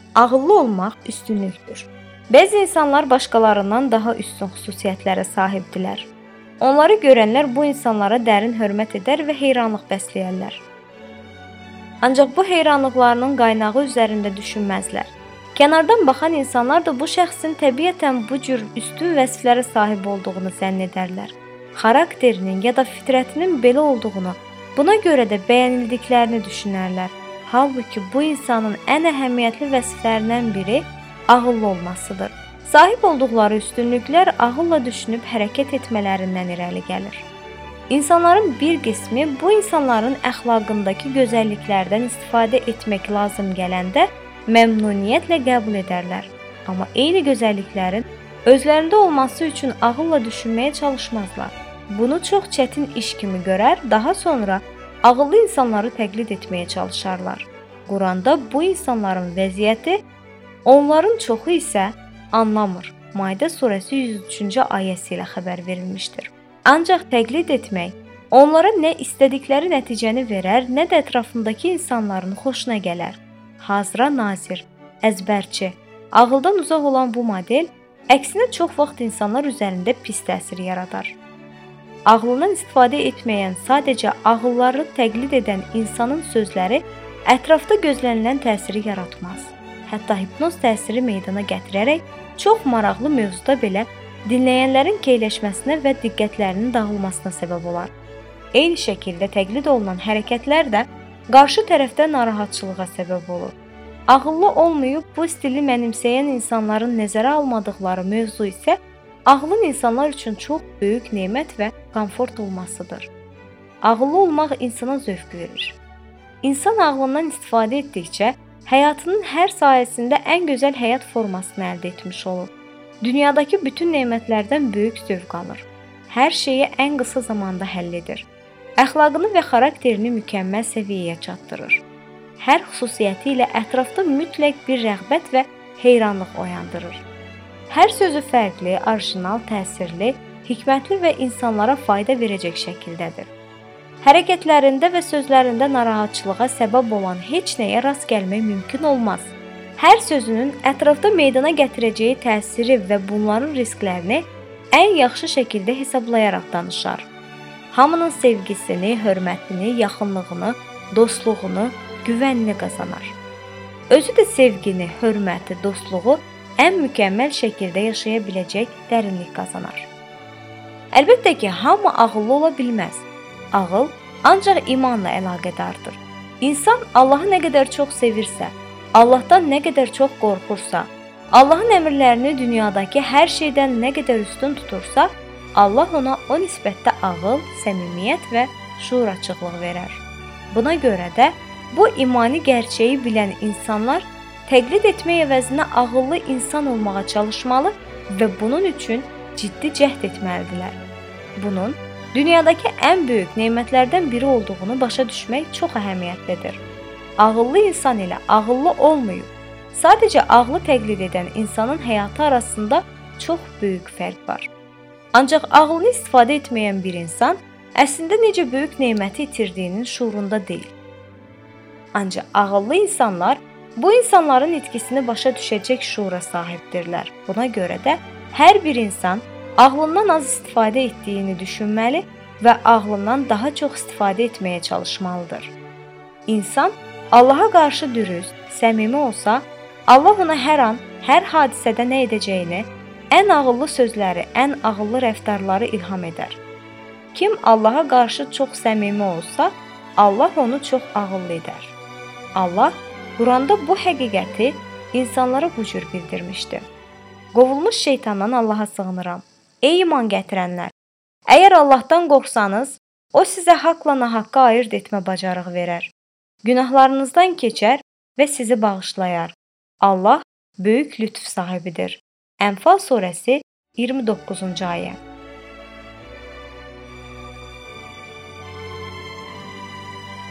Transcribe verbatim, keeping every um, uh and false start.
Ağıllı olmaq üstünlükdür. Bəzi insanlar başqalarından daha üstün xüsusiyyətlərə sahibdirlər. Onları görənlər bu insanlara dərin hörmət edər və heyranlıq bəsləyərlər. Ancaq bu heyranlıqlarının qaynağı üzərində düşünməzlər. Kənardan baxan insanlar da bu şəxsin təbiətən bu cür üstün vəziflərə sahib olduğunu zənn edərlər. Xarakterinin ya da fitrətinin belə olduğunu, buna görə də bəyənildiklərini düşünərlər. Halbuki bu insanın ən əhəmiyyətli vəzifələrindən biri ağıllı olmasıdır. Sahib olduqları üstünlüklər ağılla düşünüb hərəkət etmələrindən irəli gəlir. İnsanların bir qismi bu insanların əxlaqındakı gözəlliklərdən istifadə etmək lazım gələndə məmnuniyyətlə qəbul edərlər. Amma eyni gözəlliklərin özlərində olması üçün ağılla düşünməyə çalışmazlar. Bunu çox çətin iş kimi görər, daha sonra ağıllı insanları təqlid etməyə çalışarlar. Quranda bu insanların vəziyyəti, onların çoxu isə anlamır. Maide surəsi yüz üçüncü ayəsi ilə xəbər verilmişdir. Ancaq təqlid etmək onlara nə istədikləri nəticəni verər, nə də ətrafındakı insanların xoşuna gələr. Hazıra nazir, əzbərçi, ağıldan uzaq olan bu model əksinə çox vaxt insanlar üzərində pis təsir yaradar. Ağlından istifadə etməyən, sadəcə ağılları təqlid edən insanın sözləri ətrafda gözlənilən təsiri yaratmaz. Hətta hipnoz təsiri meydana gətirərək çox maraqlı mövzuda belə dinləyənlərin keyləşməsinə və diqqətlərinin dağılmasına səbəb olar. Eyni şəkildə təqlid olunan hərəkətlər də qarşı tərəfdə narahatçılığa səbəb olur. Ağıllı olmayıb bu stili mənimsəyən insanların nəzərə almadıqları mövzu isə ağıllı insanlar üçün çox böyük nemət və komfort olmasıdır. Ağıllı olmaq insana zövq verir. İnsan ağlından istifadə etdikcə həyatının hər sahəsində ən gözəl həyat formasını əldə etmiş olur. Dünyadakı bütün nemətlərdən böyük zövq alır. Hər şeyi ən qısa zamanda həll edir. Əxlaqını və xarakterini mükəmməl səviyyəyə çatdırır. Hər xüsusiyyəti ilə ətrafda mütləq bir rəğbət və heyranlıq oyandırır. Hər sözü fərqli, orijinal, təsirli, hikmətli və insanlara fayda verəcək şəkildədir. Hərəkətlərində və sözlərində narahatçılığa səbəb olan heç nəyə rast gəlmək mümkün olmaz. Hər sözünün ətrafda meydana gətirəcəyi təsiri və bunların risklərini ən yaxşı şəkildə hesablayaraq danışar. Hamının sevgisini, hörmətini, yaxınlığını, dostluğunu, güvənini qazanar. Özü də sevgini, hörməti, dostluğu ən mükəmməl şəkildə yaşaya biləcək dərinlik qazanar. Əlbəttə ki, hamı ağıllı ola bilməz. Ağıl ancaq imanla əlaqədardır. İnsan Allahı nə qədər çox sevirsə, Allahdan nə qədər çox qorxursa, Allahın əmrlərini dünyadakı hər şeydən nə qədər üstün tutursa, Allah ona o nisbətdə ağıl, səmimiyyət və şuur açıqlıq verər. Buna görə də bu imani gerçəyi bilən insanlar təqlid etmək əvəzinə ağıllı insan olmağa çalışmalı və bunun üçün ciddi cəhd etməlidirlər. Bunun dünyadakı ən böyük nemətlərdən biri olduğunu başa düşmək çox əhəmiyyətlidir. Ağıllı insan ilə ağıllı olmayıb, sadəcə ağlı təqlid edən insanın həyatı arasında çox böyük fərq var. Ancaq ağlını istifadə etməyən bir insan əslində necə böyük neməti itirdiyinin şuurunda deyil. Ancaq ağıllı insanlar bu insanların itkisini başa düşəcək şuura sahibdirlər. Buna görə də hər bir insan ağlından az istifadə etdiyini düşünməli və ağlından daha çox istifadə etməyə çalışmalıdır. İnsan Allaha qarşı dürüst, səmimi olsa, Allah ona hər an, hər hadisədə nə edəcəyini, ən ağıllı sözləri, ən ağıllı rəftarları ilham edər. Kim Allaha qarşı çox səmimi olsa, Allah onu çox ağıllı edər. Allah Quranda bu həqiqəti insanlara bu cür bildirmişdi. Qovulmuş şeytandan Allaha sığınıram. Ey iman gətirənlər! Əgər Allahdan qorxsanız, o sizə haqla nahaqqı ayırd etmə bacarığı verər. Günahlarınızdan keçər və sizi bağışlayar. Allah böyük lütf sahibidir. Ənfal surəsi iyirmi doqquzuncu ayə.